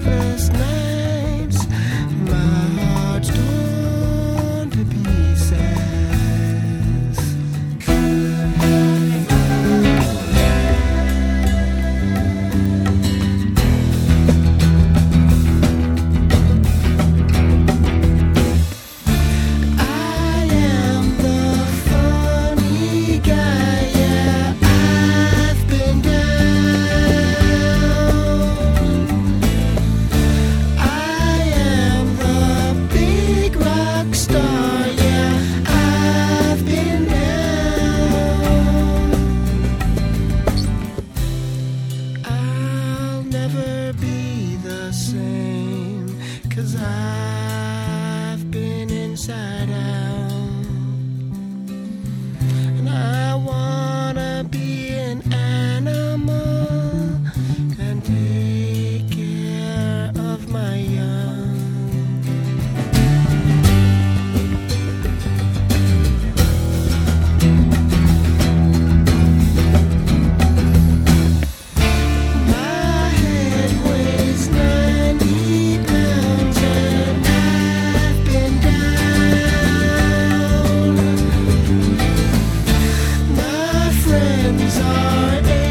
sleepless nights, my heart's torn to pieces. I am the funny guy, yeah, I've been down. I am the big rock star, yeah, I've been down. I'll never be the same, 'cause I've been inside out. And I wanna be an animal and take care of my young. My head weighs 90 pounds and I've been down. My friends are